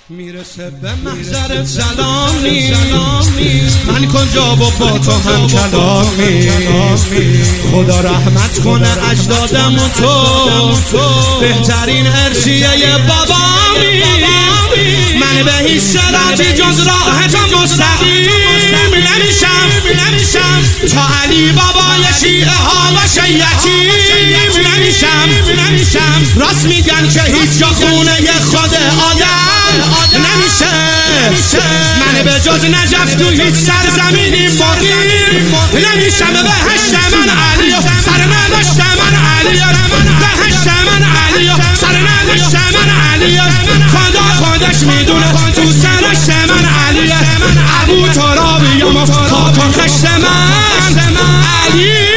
میرسه به محضر سلامی من کجا و با تو هم کلامی خدا رحمت کنه اجدادم و تو بهترین ارثیه بابامی من به هیچ شراطی جز راحت مستقیم نمیشم تا علی بابای شیعه ها و شیعتی نمیشم راست میگن که هیچ جا خونه خود آدم نمیشه من به جز نجف تو هیچ سرزمینی مقیم نمیشم بهشت من علی سرنوشت من علی بهشت من علی سرنوشت من علی خودش میدونه تو سرشت من علی ابو ترابیم و خاک خشت من علی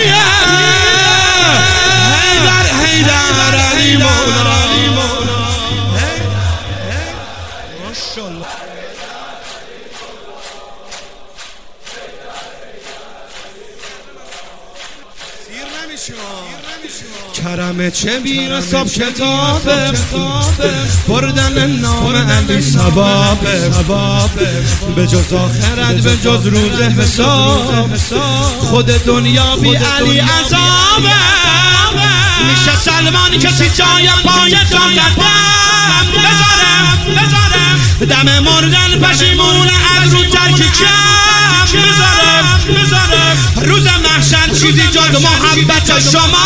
حیدر علی مولا ماشاءالله کرم چه بی‌نصاب کتابه بردن نام علی ثوابه به جز آخرت به جز روز حساب خود دنیا بی علی عذابه میشه سلمان کسی جای پای تو قدم بذارم دم مردن پشیمون از رو ترک کم بذارم روز محشر چیزی جز محبت شما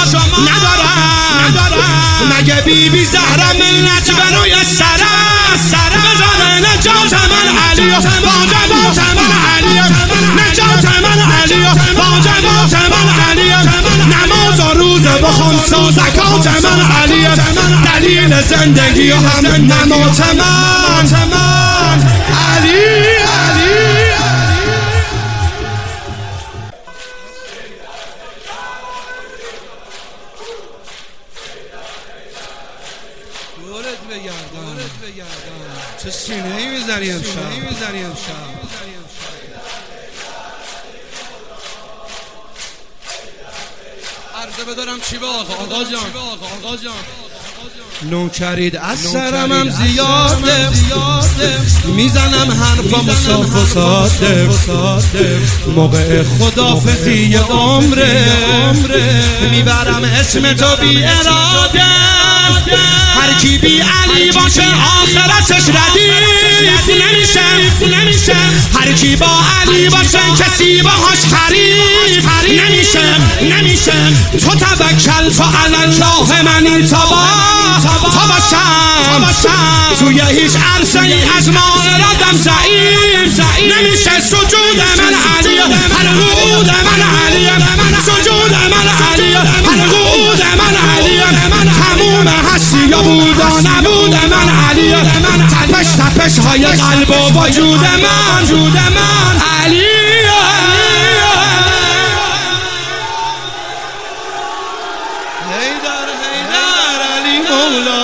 ندارم مگه بی زهرا ملت بروی سرم بذاره نجات من علی واجبات من علی نجات من علی واجبات من علی نماز و روزه بخون و زکات من علی دلیل زندگی و هم نمات من علی چه سینه‌ای میزنی امشب عرضه بدارم چی به آقا جان نوکرید از سرم هم زیاده میزنم حرفم صاف و ساده موقع خدافزی عمره میبرم اسم تو بی اراده هر کی بی علی باشه آخرتش ردیف نمیشه هر کی با علی باشه کسی باهاش حریف نمیشه تو توکل تو علی الله منی تا باشم توی هیچ عرصه ای از ما ارادم ضعیف نمیشه سجود من علی القعود من علی سجود من علی القعود من علی تموم هستی یا بود و نبود من علی تپش های قلب و وجود من علی حیدر علی مولا